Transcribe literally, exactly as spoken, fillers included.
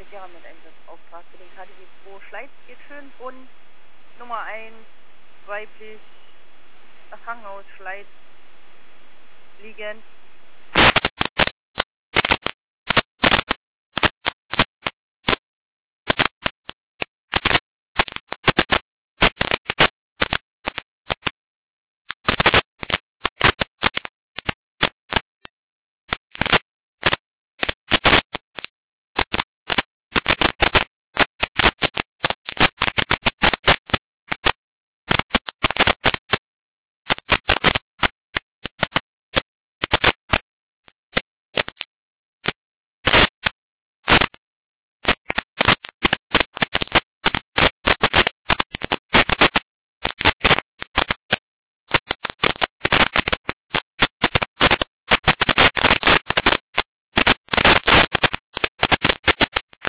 Ja, mit Einsatzauftrag für den K D W zwei Schleiz geht schön. Bund Nummer eins, weiblich, das Krankenhaus Schleiz, liegend.